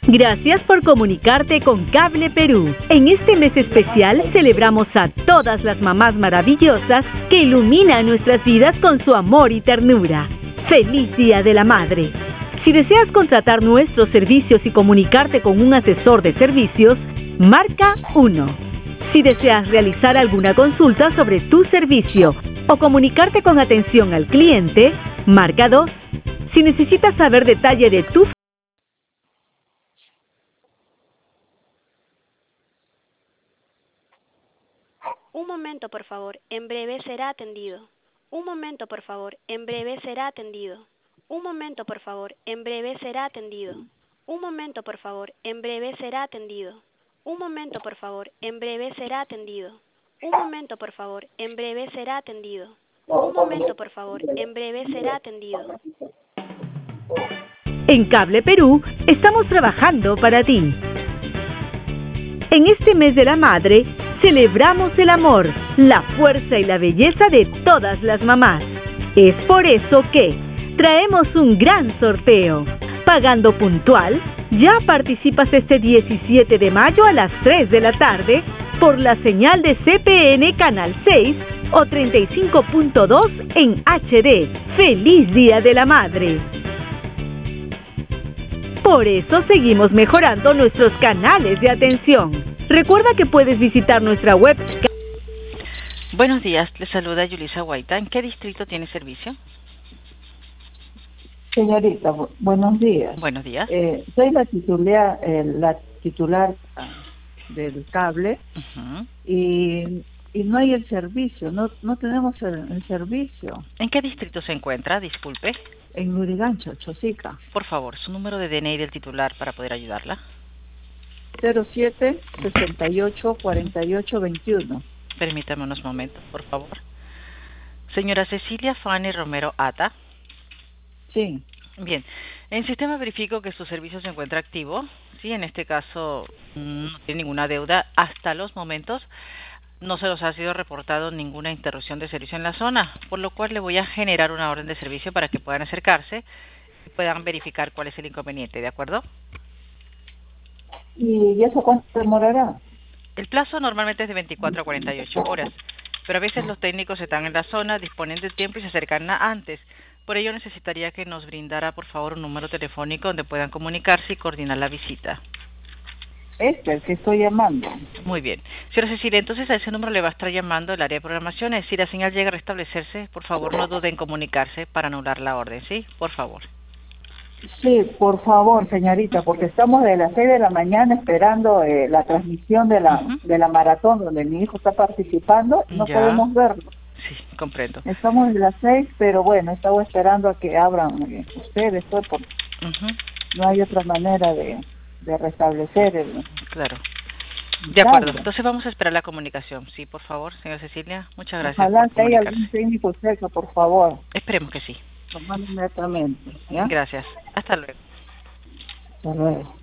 Gracias por comunicarte con Cable Perú. En este mes especial celebramos a todas las mamás maravillosas que iluminan nuestras vidas con su amor y ternura. ¡Feliz Día de la Madre! Si deseas contratar nuestros servicios y comunicarte con un asesor de servicios, marca 1. Si deseas realizar alguna consulta sobre tu servicio o comunicarte con atención al cliente, marca 2. Si necesitas saber detalle de tu Un momento, por favor, en breve será atendido. Un momento, por favor, en breve será atendido. Un momento, por favor, en breve será atendido. Un momento, por favor, en breve será atendido. Un momento, por favor, en breve será atendido. Un momento, por favor, en breve será atendido. Un momento, por favor, en breve será atendido. En Cable Perú estamos trabajando para ti. En este mes de la madre, celebramos el amor, la fuerza y la belleza de todas las mamás. Es por eso que traemos un gran sorteo. Pagando puntual, ya participas este 17 de mayo a las 3 de la tarde por la señal de CPN Canal 6 o 35.2 en HD. ¡Feliz Día de la Madre! Por eso seguimos mejorando nuestros canales de atención. Recuerda que puedes visitar nuestra web. Buenos días, le saluda Yulisa Guaita. ¿En qué distrito tiene servicio? Señorita, buenos días. Buenos días. Soy la titular del cable y no hay el servicio, no tenemos el servicio. ¿En qué distrito se encuentra? Disculpe. En Lurigancho, Chosica. Por favor, su número de DNI del titular para poder ayudarla. 07 68 48 21. Permítame unos momentos, por favor. Señora Cecilia Fanny Romero Ata. Sí. Bien, en sistema verifico que su servicio se encuentra activo. Sí, en este caso no tiene ninguna deuda. Hasta los momentos no se los ha sido reportado ninguna interrupción de servicio en la zona, por lo cual le voy a generar una orden de servicio para que puedan acercarse y puedan verificar cuál es el inconveniente, ¿de acuerdo? ¿Y eso cuánto demorará? El plazo normalmente es de 24 a 48 horas, pero a veces los técnicos están en la zona, disponen del tiempo y se acercan antes. Por ello necesitaría que nos brindara, por favor, un número telefónico donde puedan comunicarse y coordinar la visita. El que estoy llamando. Muy bien. Señora Cecilia, entonces a ese número le va a estar llamando el área de programación. Si la señal llega a restablecerse, por favor no duden en comunicarse para anular la orden, ¿sí? Por favor. Sí, por favor, señorita, porque estamos de las 6 de la mañana esperando la transmisión de la maratón donde mi hijo está participando. No podemos verlo. Sí, comprendo. Estamos de las 6, pero bueno, estamos esperando a que abran ustedes, pues, porque no hay otra manera de restablecer el... Claro. De acuerdo. Entonces vamos a esperar la comunicación. Sí, por favor, señora Cecilia. Muchas gracias. Ojalá que haya algún técnico cerca, por favor. Esperemos que sí. Lo mando inmediatamente. ¿Ya? Gracias. Hasta luego. Hasta luego.